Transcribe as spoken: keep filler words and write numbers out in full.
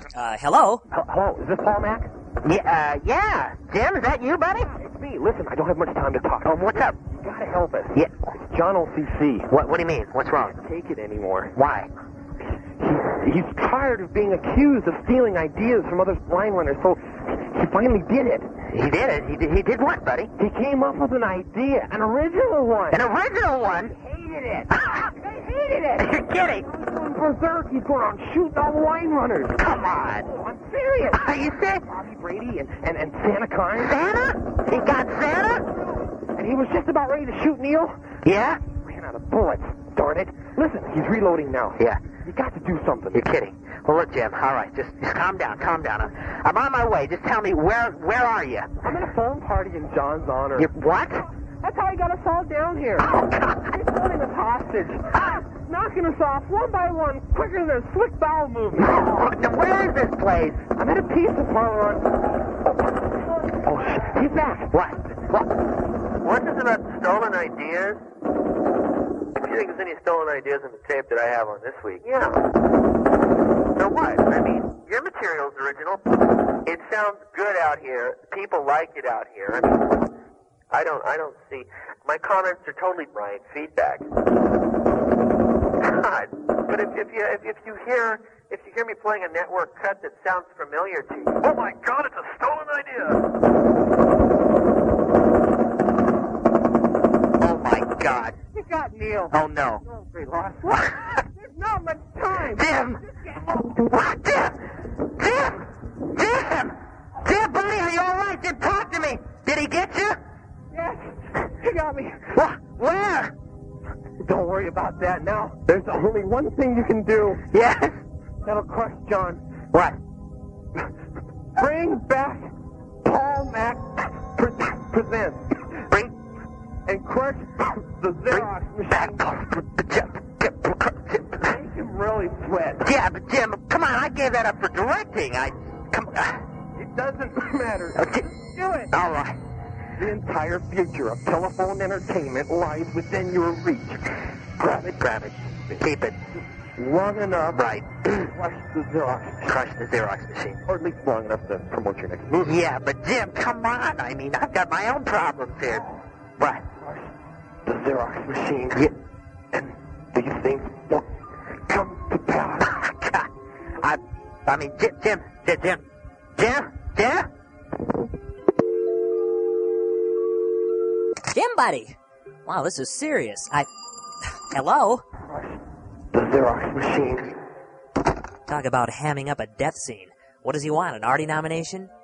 Uh, hello? H- hello, is this Paul Mac? Yeah, uh, yeah. Jim, is that you, buddy? It's me. Listen, I don't have much time to talk. Oh, what's up? You gotta help us. Yeah. It's John O C C. What, what do you mean? What's wrong? Can't take it anymore. Why? He, he's tired of being accused of stealing ideas from other line runners, so he finally did it. He did it. He did, he did what, buddy? He came up with an idea, an original one. An original one? He hated it. They hated it. You're kidding. For third, he's going around shooting all the line runners. Come on. Oh, I'm serious. Are you serious? Bobby Brady and, and, and Santa Carnes. Santa? He got Santa? And he was just about ready to shoot Neil. Yeah? Ran out of bullets. Darn it. Listen, he's reloading now. Yeah. You got to do something. You're kidding. Well, look, Jim, all right, just, just calm down, calm down. I'm, I'm on my way. Just tell me, where where are you? I'm at a phone party in John's honor. You what? That's how he got us all down here. Oh, God. He's holding us hostage. Knocking us off one by one, quicker than a slick bowel movement. Now, where is this place? I'm at a pizza parlor on... Oh, shit. He's back. What? What? What's this about stolen ideas? Do you think there's any stolen ideas in the tape that I have on this week? Yeah. So what? I mean, your material's original. It sounds good out here. People like it out here. I mean, I don't, I don't see. My comments are totally Brian feedback. God, but if, if you if, if you hear if you hear me playing a network cut that sounds familiar to you, oh my God, it's a stolen idea. Oh, my God. You got Neil. Oh, no. Oh, we lost. What? There's not much time. Jim! What? Jim! Jim! Jim! Jim, buddy, are you all right? Jim, talk to me. Did he get you? Yes, he got me. What? Where? Don't worry about that now. There's only one thing you can do. Yes? That'll crush John. What? Bring back Paul Mac pre- Presents. Bring And crush the Xerox back. machine. Make him really sweat. Yeah, but Jim, come on, I gave that up for directing. I... Come It doesn't matter. Okay. Do it. All right. The entire future of telephone entertainment lies within your reach. Grab it, grab it. Keep it. Long enough. Right. Crush the Xerox. Crush the Xerox machine. Or at least long enough to promote your next movie. Yeah, but Jim, come on. I mean, I've got my own problems here. What? Crush the Xerox machine. Yeah. And these things won't come to pass. God. I, I mean, Jim, Jim, Jim, Jim, Jim, Jim? Jim, buddy! Wow, this is serious. I... Hello? Crush the Xerox machine. Talk about hamming up a death scene. What does he want, an Artie nomination?